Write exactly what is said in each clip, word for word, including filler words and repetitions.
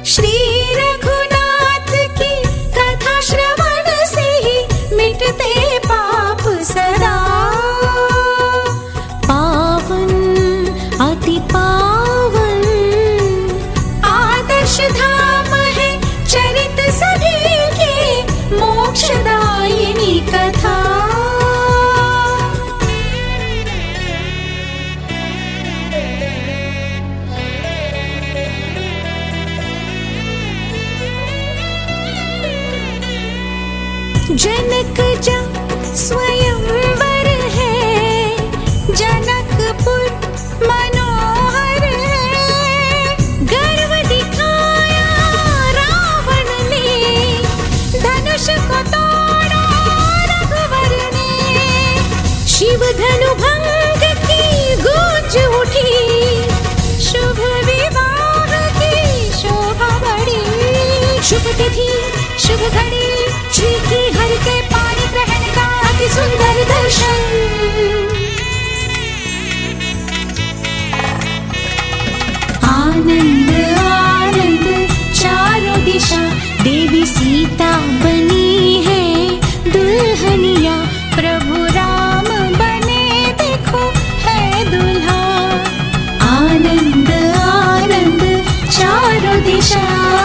श्री रघुनाथ की कथा श्रवण से ही मिटते पाप सदा। पावन अति पावन आदर्श धाम है चरित सभी के मोक्षदायिनी कथा। जनक जा स्वयंवर है, जनकपुर मनोहर है। गर्व दिखाया रावण ने, धनुष को तोड़ा रघुवर ने। शिव धनु भंग की गूंज उठी, शुभ विवाह की शोभा बढ़ी। शुभ तिथि शुभ घड़ी, श्री की हर के पानी ग्रहण का अति सुंदर दर्शन। आनंद आनंद चारों दिशा, देवी सीता बनी है दुल्हनिया। प्रभु राम बने देखो है दुल्हा। आनंद आनंद चारों दिशा।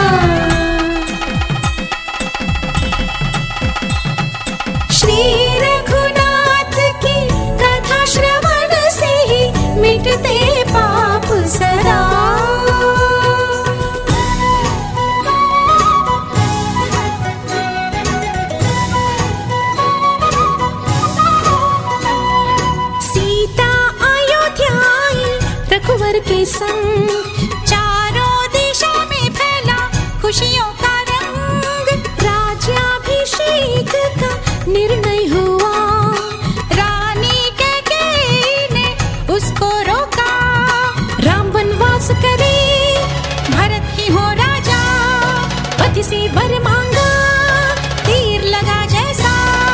श्री रघुनाथ की कथा श्रवण से ही मिटते पाप सदा। सीता अयोध्या आई रघुवर के संग, चारों दिशा में फैला खुशियों का रंग। राज्याभिषेक का निर्णय हुआ, रानी कैकेयी ने उसको रोका। राम वनवास करे, भरत ही हो राजा। पति से वर मांगा, तीर लगा जैसा।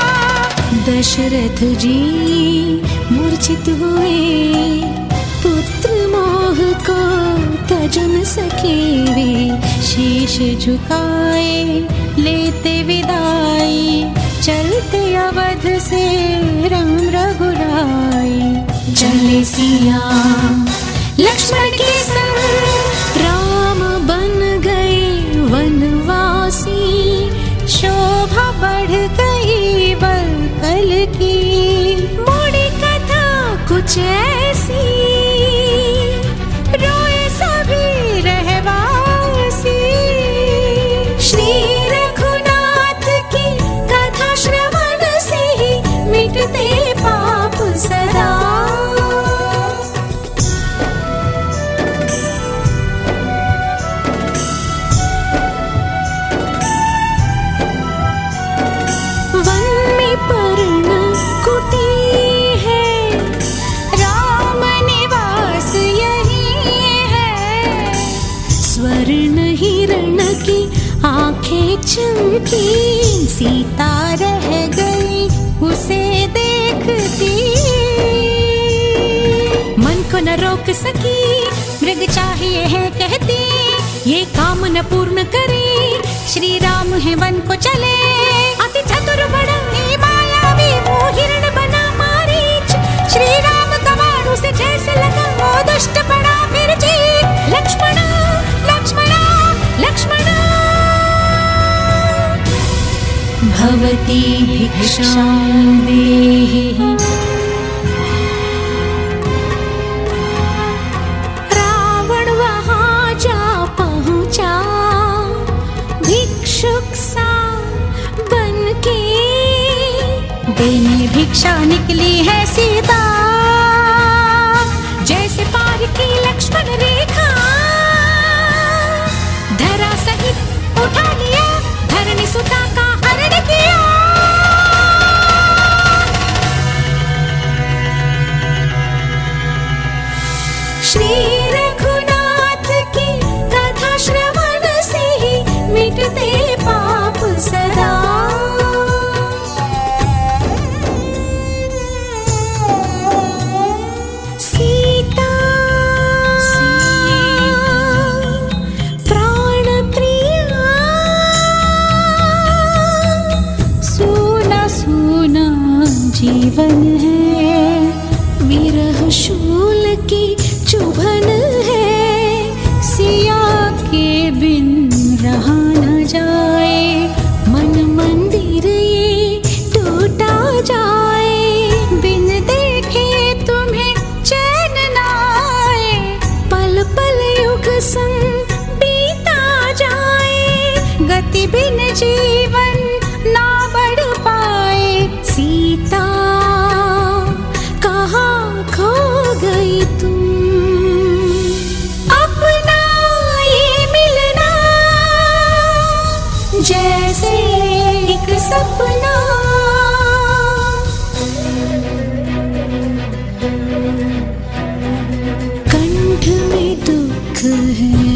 दशरथ जी मूर्छित हुए, पुत्र मोह को तज न सके वे। शीश झुकाए लेते विदाई, चलते अवध से राम रघुराई। चले सिया लक्ष्मण के संग, राम बन गए वनवासी। शोभा बढ़ गई बल कल की, मोड़ी कथा कुछ ऐसी। रोए सभी रहवासी। श्री रघुनाथ की कथा श्रवण से ही मिटते पाप सदा। वन में पर्ण कुटी है, राम निवास यही है। स्वर्ण हिरण की आंखें चमकी, सीता रह गई उसे देखती। मन को न रोक सकी, मृग चाहिए है कहती। ये काम न पूर्ण करे, श्री राम है वन को चले। अति चतुर बड़ा ही मायावी, वो हिरण बना मारीच। श्री राम कवाड़ू से जैसे लगा, वो दुष्ट पड़ा फिर जीत। लक्ष्मणा लक्ष्मणा लक्ष्मणा, भवती भिक्षां देहि। रावण वहां जा पहुंचा, भिक्षुक सा बनके। देने भिक्षा निकली है सीता, जैसे पार की लक्ष्मण रेखा। धरा सहित उठा लिया, धरणी सुता का हरण किया। श्री रघुनाथ की कथा श्रवण से ही मिटते पाप सदा। सीता प्राण प्रिय के बिन जीवन ना बढ़ पाए। सीता कहाँ खो गई तुम, अपना ये मिलना जैसे एक सपना। कंठ में दुख है,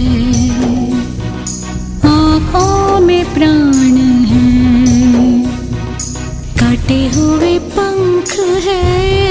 आँखों में प्राण है, काटे हुए पंख है,